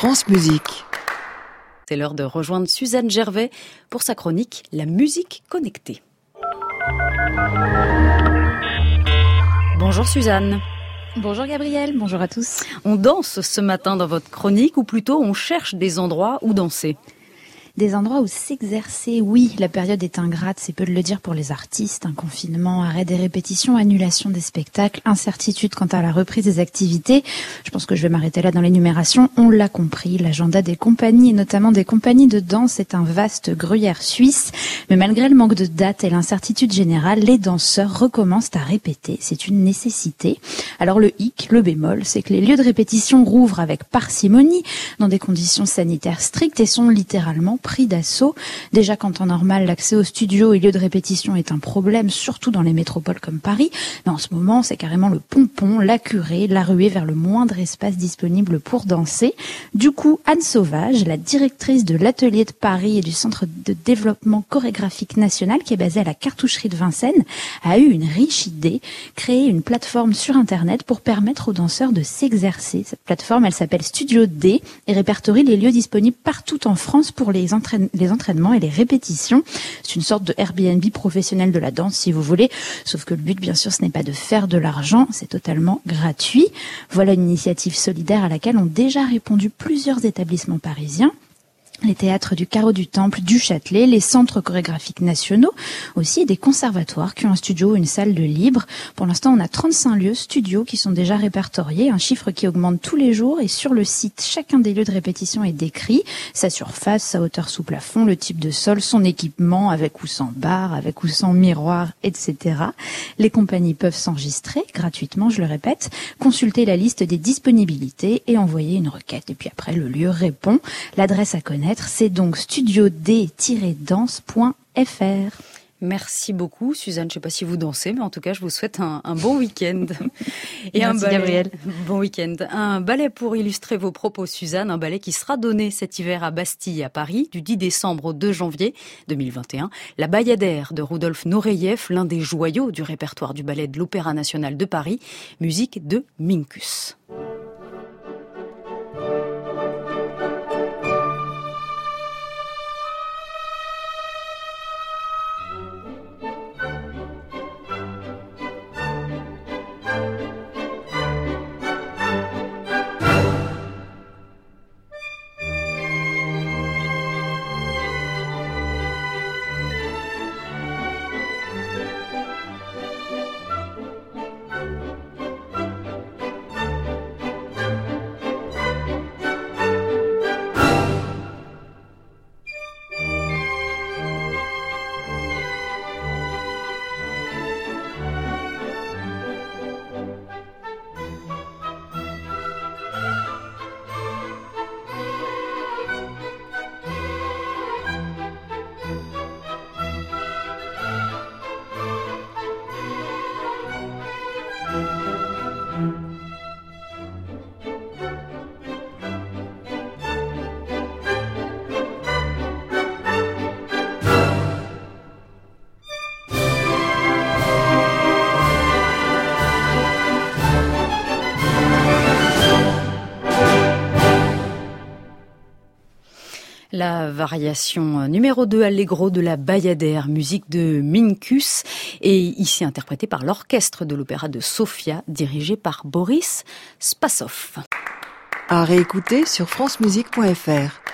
France Musique. C'est l'heure de rejoindre Suzanne Gervais pour sa chronique La musique connectée. Bonjour Suzanne. Bonjour Gabrielle, bonjour à tous. On danse ce matin dans votre chronique, ou plutôt on cherche des endroits où danser. Des endroits où s'exercer, oui, la période est ingrate, c'est peu de le dire pour les artistes. Un confinement, arrêt des répétitions, annulation des spectacles, incertitude quant à la reprise des activités. Je pense que je vais m'arrêter là dans l'énumération. On l'a compris, l'agenda des compagnies, et notamment des compagnies de danse, est un vaste gruyère suisse. Mais malgré le manque de dates et l'incertitude générale, les danseurs recommencent à répéter. C'est une nécessité. Alors le hic, le bémol, c'est que les lieux de répétition rouvrent avec parcimonie, dans des conditions sanitaires strictes, et sont littéralement pris d'assaut. Déjà qu'en temps normal, l'accès aux studios et lieux de répétition est un problème, surtout dans les métropoles comme Paris. Mais en ce moment, c'est carrément le pompon, la curée, la ruée vers le moindre espace disponible pour danser. Du coup, Anne Sauvage, la directrice de l'Atelier de Paris et du Centre de développement chorégraphique national, qui est basé à la Cartoucherie de Vincennes, a eu une riche idée, créer une plateforme sur Internet pour permettre aux danseurs de s'exercer. Cette plateforme, elle s'appelle Studio D et répertorie les lieux disponibles partout en France pour les entraînements et les répétitions. C'est une sorte de Airbnb professionnel de la danse, si vous voulez. Sauf que le but, bien sûr, ce n'est pas de faire de l'argent, c'est totalement gratuit. Voilà une initiative solidaire à laquelle ont déjà répondu plusieurs établissements parisiens. Les théâtres du Carreau du Temple, du Châtelet, les centres chorégraphiques nationaux, aussi et des conservatoires qui ont un studio ou une salle de libre. Pour l'instant, on a 35 lieux studios qui sont déjà répertoriés, un chiffre qui augmente tous les jours, et sur le site, chacun des lieux de répétition est décrit, sa surface, sa hauteur sous plafond, le type de sol, son équipement, avec ou sans bar, avec ou sans miroir, etc. Les compagnies peuvent s'enregistrer gratuitement, je le répète, consulter la liste des disponibilités et envoyer une requête. Et puis après, le lieu répond. L'adresse à connaître, c'est donc studiod-danse.fr. Merci beaucoup Suzanne, je ne sais pas si vous dansez, mais en tout cas je vous souhaite un bon week-end. Et merci un ballet, Gabrielle. Bon week-end. Un ballet pour illustrer vos propos Suzanne, un ballet qui sera donné cet hiver à Bastille à Paris, du 10 décembre au 2 janvier 2021. La Bayadère de Rudolf Nureyev, l'un des joyaux du répertoire du ballet de l'Opéra national de Paris, musique de Minkus. La variation numéro 2 Allegro de la Bayadère, musique de Minkus, et ici interprétée par l'orchestre de l'opéra de Sofia, dirigé par Boris Spassov. À réécouter sur francemusique.fr.